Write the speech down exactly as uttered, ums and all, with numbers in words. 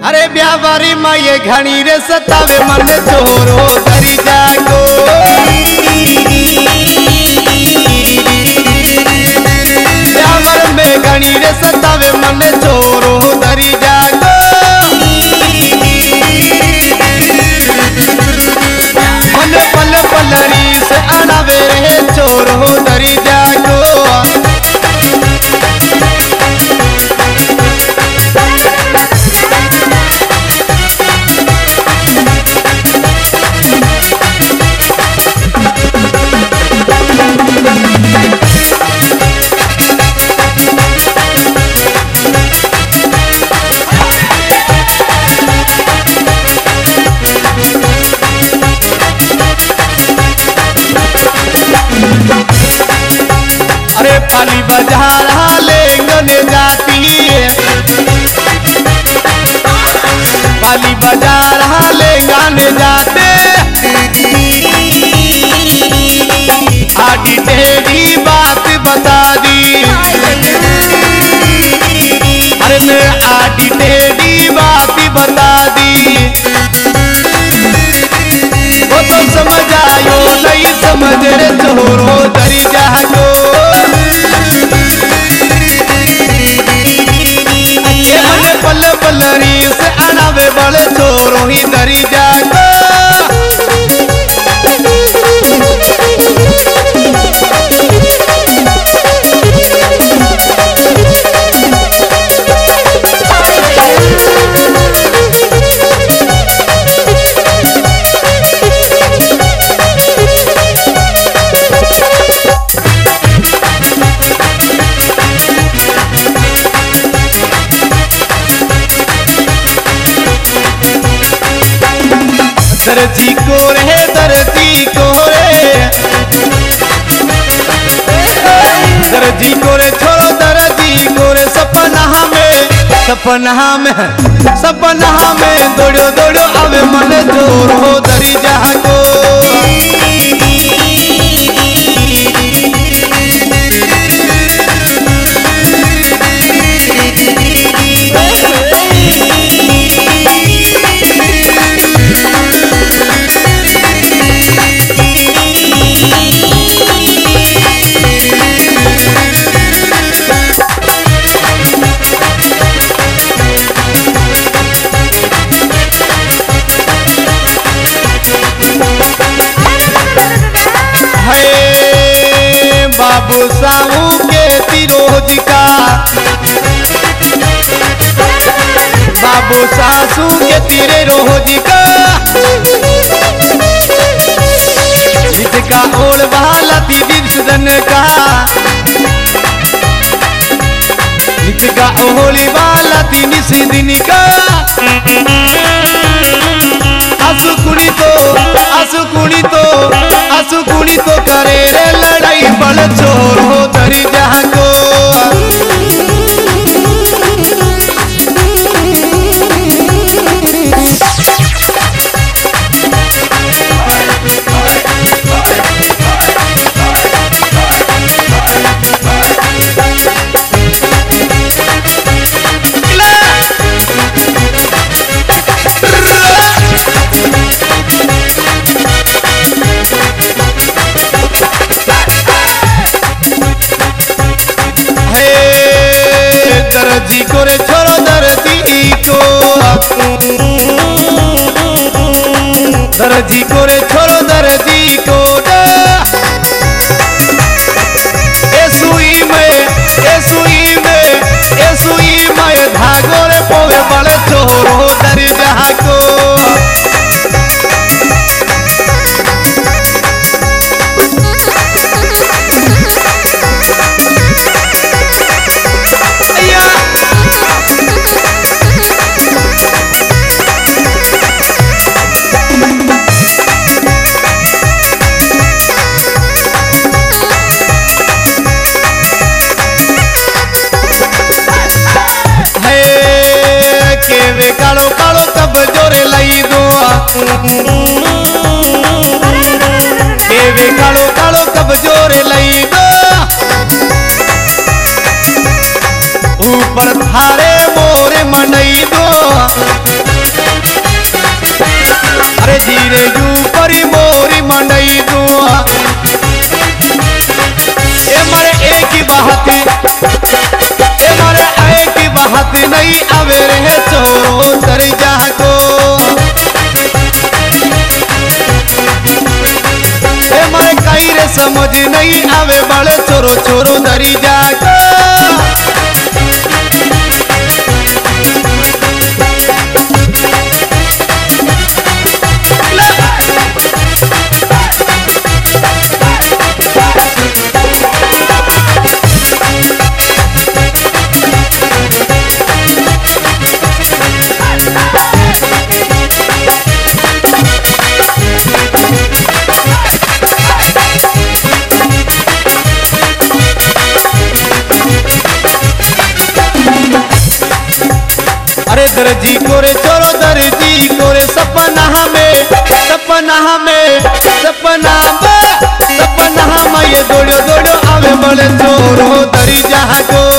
अरे ब्यावारी माये घणी रे सतावे मन चोरो धरी जागो। ब्यावर में घणी रे सतावे मन चोरो धरी जागो। मन पल पलरी से अड़ावे रे चोरो धरी जागो। अरे पाली बाजार लेंगने जाती है, पाली बाजार लेंगने जाते आड़ी टेढ़ी बात बता दी। अरे मैं आड़ी टेढ़ी बात बता दी। वो तो समझ आयो नहीं समझ रे चोरो धरी जागो। पल पलरी से अड़ावे बड़े चोरों ही धरी जागो। दर्जी को रे दर्जी को रे दर्जी को रे छोड़ो दर्जी को रे सपना में सपना में सपना में दौड़ो दौड़ो आवे मन चोरो धरी जागो। बाबू साहू के तिरोज का बाबू सासू के तिरे रोज का जिसका ओल वाला दीदी सदन का जिसका ओली वाला तीन दिन का आसु कुड़ी तो आसु कुड़ी तो आसु कुड़ी तो करे रे लड़ाई बड़ चोरो धरी जागो। दर्जी को रे छोड़ो दर्जी को दर्जी को रे छोड़ो दर्जी को ए सुई में ए सुई में ए सुई में धागो रे पोवे बड़े चोरो धरी जागो। कालो कालो कब जोरे लई दो केवे कालो कालो कब जोरे लई दो ऊपर थारे मोरे मनई दो समझ नहीं आवे बड़े छोरो छोरो दरी जाको। अरे दर्जी कोरे छोरो दर्जी कोरे सपना में सपना में सपना में सपना में ये दौड़ो दौड़ो आवे बड़े छोरो दरी जाको।